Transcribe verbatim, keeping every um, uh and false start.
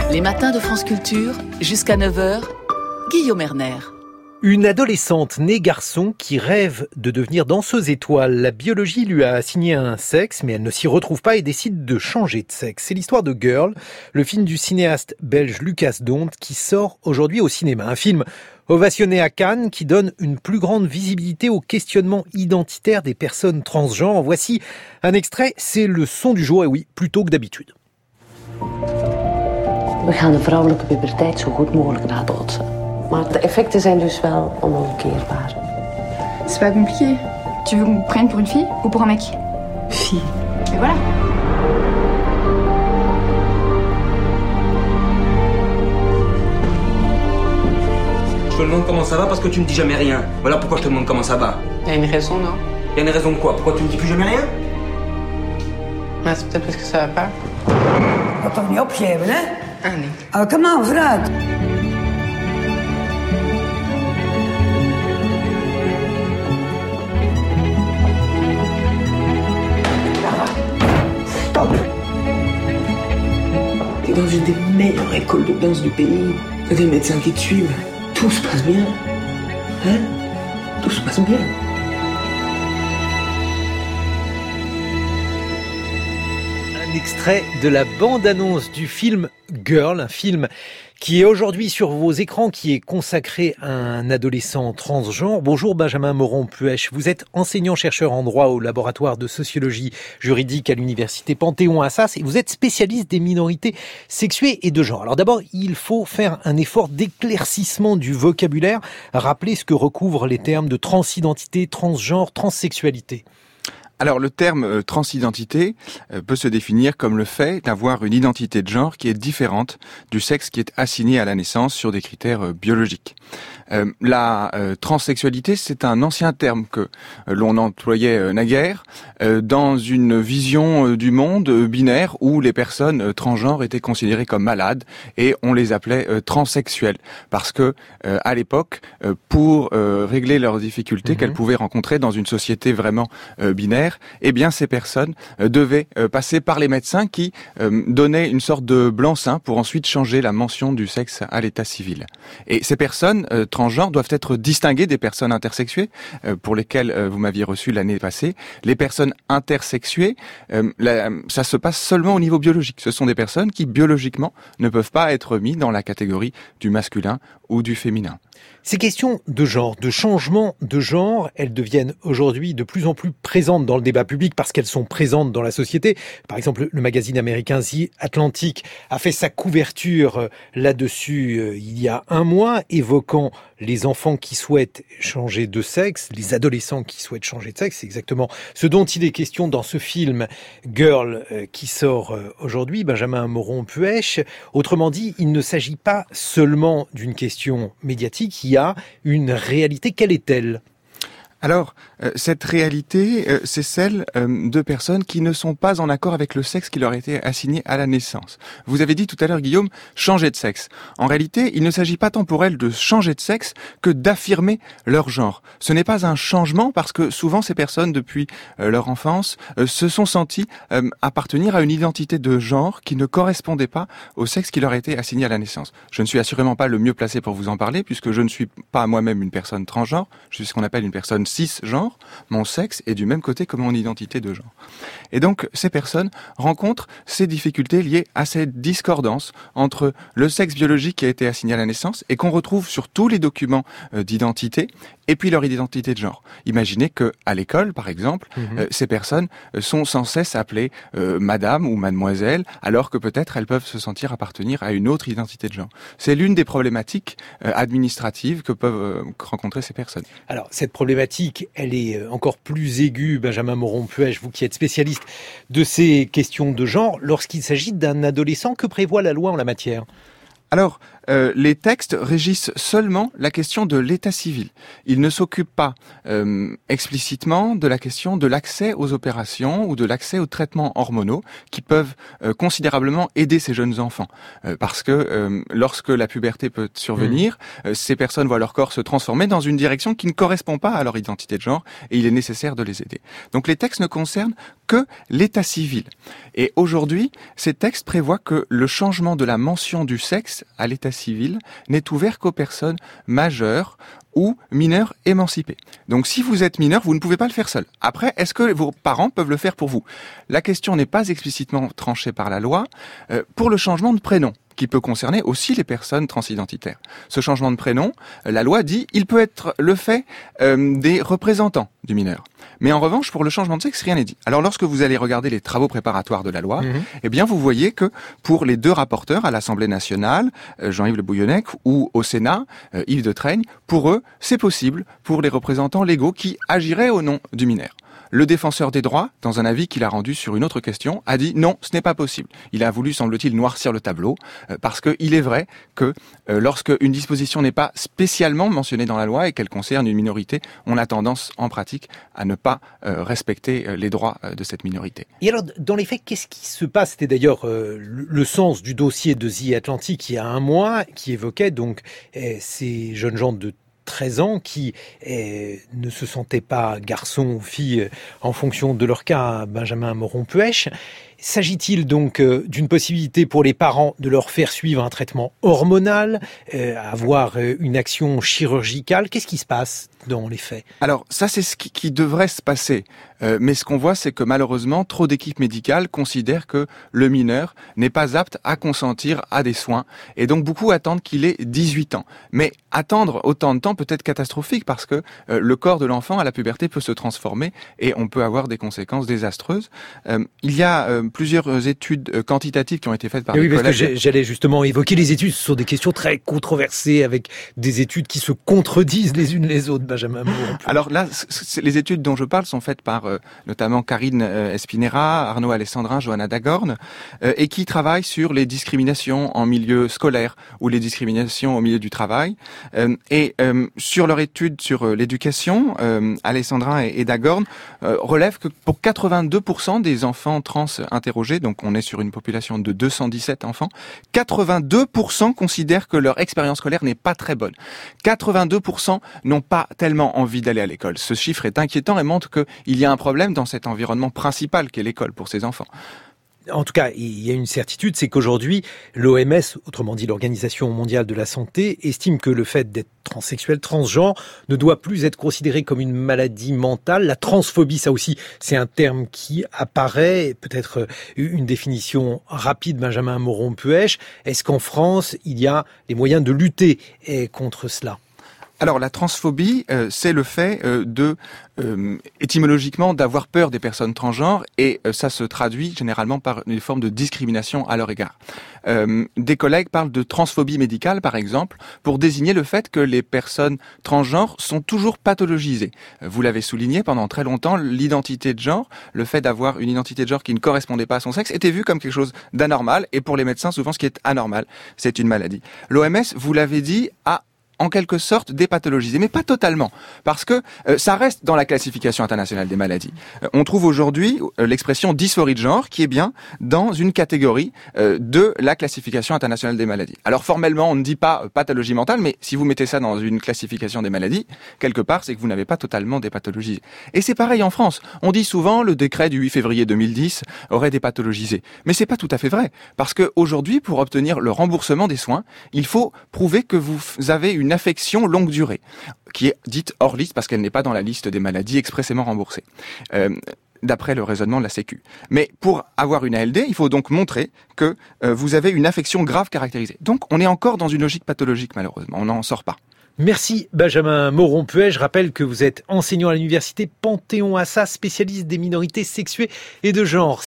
Les matins de France Culture, jusqu'à neuf heures, Guillaume Erner. Une adolescente née garçon qui rêve de devenir danseuse étoile. La biologie lui a assigné un sexe, mais elle ne s'y retrouve pas et décide de changer de sexe. C'est l'histoire de Girl, le film du cinéaste belge Lucas D'Hondt qui sort aujourd'hui au cinéma. Un film ovationné à Cannes qui donne une plus grande visibilité au questionnement identitaire des personnes transgenres. Voici un extrait, c'est le son du jour, et oui, plutôt que d'habitude. We gaan de vrouwelijke puberteit zo goed mogelijk laten botsen. Maar de effecten zijn dus wel onomkeerbaar. C'est pas compliqué. Tu veux qu'on me prenne pour une fille ou pour un mec? Fille. Et voilà. Je te demande comment ça va parce que tu me dis jamais rien. Voilà pourquoi je te demande comment ça va. Il y a une raison, non? Il y a une raison de quoi? Pourquoi tu me dis plus jamais rien? Maar c'est peut-être parce que ça va pas. Dat toch niet opgeven, hè? Ah nee. Oh, kom aan, vooruit. Stop! T'es dans une des meilleures écoles de danse du pays. T'as des médecins qui te suivent. Tout se passe bien. Hein? Tout se passe bien. Un extrait de la bande-annonce du film Girl, un film qui est aujourd'hui sur vos écrans, qui est consacré à un adolescent transgenre. Bonjour Benjamin Moron-Puech, vous êtes enseignant-chercheur en droit au laboratoire de sociologie juridique à l'université Panthéon-Assas et vous êtes spécialiste des minorités sexuées et de genre. Alors d'abord, il faut faire un effort d'éclaircissement du vocabulaire, rappeler ce que recouvrent les termes de transidentité, transgenre, transsexualité. Alors le terme euh, transidentité euh, peut se définir comme le fait d'avoir une identité de genre qui est différente du sexe qui est assigné à la naissance sur des critères euh, biologiques. Euh, la euh, transsexualité, c'est un ancien terme que euh, l'on employait euh, naguère euh, dans une vision euh, du monde euh, binaire où les personnes euh, transgenres étaient considérées comme malades et on les appelait euh, transsexuels parce que euh, à l'époque, euh, pour euh, régler leurs difficultés mmh. qu'elles pouvaient rencontrer dans une société vraiment euh, binaire, eh bien ces personnes euh, devaient euh, passer par les médecins qui euh, donnaient une sorte de blanc-seing pour ensuite changer la mention du sexe à l'état civil. Et ces personnes euh, transgenres doivent être distinguées des personnes intersexuées euh, pour lesquelles euh, vous m'aviez reçu l'année passée. Les personnes intersexuées, euh, la, ça se passe seulement au niveau biologique. Ce sont des personnes qui biologiquement ne peuvent pas être mises dans la catégorie du masculin ou du féminin. Ces questions de genre, de changement de genre, elles deviennent aujourd'hui de plus en plus présentes dans le débat public parce qu'elles sont présentes dans la société. Par exemple, le magazine américain The Atlantic a fait sa couverture là-dessus il y a un mois, évoquant les enfants qui souhaitent changer de sexe, les adolescents qui souhaitent changer de sexe. C'est exactement ce dont il est question dans ce film Girl qui sort aujourd'hui, Benjamin Moron-Puech. Autrement dit, il ne s'agit pas seulement d'une question médiatique, il y a une réalité. Quelle est-elle ? Alors, euh, cette réalité, euh, c'est celle euh, de personnes qui ne sont pas en accord avec le sexe qui leur a été assigné à la naissance. Vous avez dit tout à l'heure, Guillaume, changer de sexe. En réalité, il ne s'agit pas tant pour elles de changer de sexe que d'affirmer leur genre. Ce n'est pas un changement parce que souvent ces personnes, depuis euh, leur enfance, euh, se sont senties euh, appartenir à une identité de genre qui ne correspondait pas au sexe qui leur a été assigné à la naissance. Je ne suis assurément pas le mieux placé pour vous en parler puisque je ne suis pas moi-même une personne transgenre, je suis ce qu'on appelle une personne cisgenre, mon sexe est du même côté que mon identité de genre. Et donc, ces personnes rencontrent ces difficultés liées à cette discordance entre le sexe biologique qui a été assigné à la naissance et qu'on retrouve sur tous les documents euh, d'identité et puis leur identité de genre. Imaginez que à l'école, par exemple, mmh. euh, ces personnes euh, sont sans cesse appelées euh, madame ou mademoiselle, alors que peut-être elles peuvent se sentir appartenir à une autre identité de genre. C'est l'une des problématiques euh, administratives que peuvent euh, rencontrer ces personnes. Alors, cette problématique, elle est encore plus aiguë, Benjamin Moron-Puech, vous qui êtes spécialiste de ces questions de genre, lorsqu'il s'agit d'un adolescent. Que prévoit la loi en la matière ? Alors, euh, les textes régissent seulement la question de l'état civil. Ils ne s'occupent pas euh, explicitement de la question de l'accès aux opérations ou de l'accès aux traitements hormonaux qui peuvent euh, considérablement aider ces jeunes enfants. Euh, parce que euh, lorsque la puberté peut survenir, mmh. euh, ces personnes voient leur corps se transformer dans une direction qui ne correspond pas à leur identité de genre et il est nécessaire de les aider. Donc les textes ne concernent que l'état civil. Et aujourd'hui, ces textes prévoient que le changement de la mention du sexe à l'état civil n'est ouvert qu'aux personnes majeures ou mineurs émancipés. Donc si vous êtes mineur, vous ne pouvez pas le faire seul. Après, est-ce que vos parents peuvent le faire pour vous ? La question n'est pas explicitement tranchée par la loi euh, pour le changement de prénom, qui peut concerner aussi les personnes transidentitaires. Ce changement de prénom, la loi dit, il peut être le fait euh, des représentants du mineur. Mais en revanche, pour le changement de sexe, rien n'est dit. Alors lorsque vous allez regarder les travaux préparatoires de la loi, mmh. eh bien vous voyez que pour les deux rapporteurs à l'Assemblée nationale, euh, Jean-Yves Le Bouillonnec, ou au Sénat, euh, Yves de Treigne, pour eux, c'est possible pour les représentants légaux qui agiraient au nom du mineur. Le défenseur des droits, dans un avis qu'il a rendu sur une autre question, a dit non, ce n'est pas possible. Il a voulu, semble-t-il, noircir le tableau, euh, parce qu'il est vrai que euh, lorsque une disposition n'est pas spécialement mentionnée dans la loi et qu'elle concerne une minorité, on a tendance, en pratique, à ne pas euh, respecter euh, les droits euh, de cette minorité. Et alors, dans les faits, qu'est-ce qui se passe ? C'était d'ailleurs euh, le, le sens du dossier de The Atlantic il y a un mois, qui évoquait donc euh, ces jeunes gens de treize ans qui eh, ne se sentaient pas garçons ou filles en fonction de leur cas, Benjamin Morand-Puech. S'agit-il donc euh, d'une possibilité pour les parents de leur faire suivre un traitement hormonal, euh, avoir euh, une action chirurgicale ? Qu'est-ce qui se passe dans les faits ? Alors ça, c'est ce qui, qui devrait se passer. Euh, mais ce qu'on voit, c'est que malheureusement, trop d'équipes médicales considèrent que le mineur n'est pas apte à consentir à des soins. Et donc beaucoup attendent qu'il ait dix-huit ans. Mais attendre autant de temps peut être catastrophique parce que euh, le corps de l'enfant à la puberté peut se transformer et on peut avoir des conséquences désastreuses. Euh, il y a euh, plusieurs études quantitatives qui ont été faites par oui, des parce collègues. Que j'allais justement évoquer les études. Ce sont des questions très controversées avec des études qui se contredisent les unes les autres, Benjamin Morand. Alors là, c- les études dont je parle sont faites par euh, notamment Karine euh, Espinera, Arnaud Alessandrin, Johanna Dagorn, euh, et qui travaillent sur les discriminations en milieu scolaire ou les discriminations au milieu du travail. Euh, et euh, sur leur étude sur euh, l'éducation, euh, Alessandrin et, et Dagorn euh, relèvent que pour quatre-vingt-deux pour cent des enfants trans interrogés, donc on est sur une population de deux cent dix-sept enfants, quatre-vingt-deux pour cent considèrent que leur expérience scolaire n'est pas très bonne. quatre-vingt-deux pour cent n'ont pas tellement envie d'aller à l'école. Ce chiffre est inquiétant et montre qu'il y a un problème dans cet environnement principal qu'est l'école pour ces enfants. En tout cas, il y a une certitude, c'est qu'aujourd'hui, l'O M S, autrement dit l'Organisation mondiale de la santé, estime que le fait d'être transsexuel, transgenre, ne doit plus être considéré comme une maladie mentale. La transphobie, ça aussi, c'est un terme qui apparaît, peut-être une définition rapide, Benjamin Morand-Puech. Est-ce qu'en France, il y a les moyens de lutter contre cela ? Alors la transphobie, euh, c'est le fait euh, de, euh, étymologiquement, d'avoir peur des personnes transgenres et euh, ça se traduit généralement par une forme de discrimination à leur égard. Euh, des collègues parlent de transphobie médicale, par exemple, pour désigner le fait que les personnes transgenres sont toujours pathologisées. Vous l'avez souligné, pendant très longtemps, l'identité de genre, le fait d'avoir une identité de genre qui ne correspondait pas à son sexe, était vu comme quelque chose d'anormal et pour les médecins, souvent, ce qui est anormal, c'est une maladie. L'O M S, vous l'avez dit, a en quelque sorte dépathologисé, mais pas totalement, parce que euh, ça reste dans la classification internationale des maladies. Euh, on trouve aujourd'hui euh, l'expression dysphorie de genre qui est bien dans une catégorie euh, de la classification internationale des maladies. Alors formellement, on ne dit pas euh, pathologie mentale, mais si vous mettez ça dans une classification des maladies, quelque part, c'est que vous n'avez pas totalement dépathologisé. Et c'est pareil en France. On dit souvent le décret du huit février deux mille dix aurait dépathologisé, mais c'est pas tout à fait vrai, parce que aujourd'hui, pour obtenir le remboursement des soins, il faut prouver que vous avez une affection longue durée, qui est dite hors liste parce qu'elle n'est pas dans la liste des maladies expressément remboursées, euh, d'après le raisonnement de la Sécu. Mais pour avoir une A L D, il faut donc montrer que euh, vous avez une affection grave caractérisée. Donc on est encore dans une logique pathologique, malheureusement, on n'en sort pas. Merci Benjamin Morand-Puech. Je rappelle que vous êtes enseignant à l'université Panthéon-Assas, spécialiste des minorités sexuées et de genre.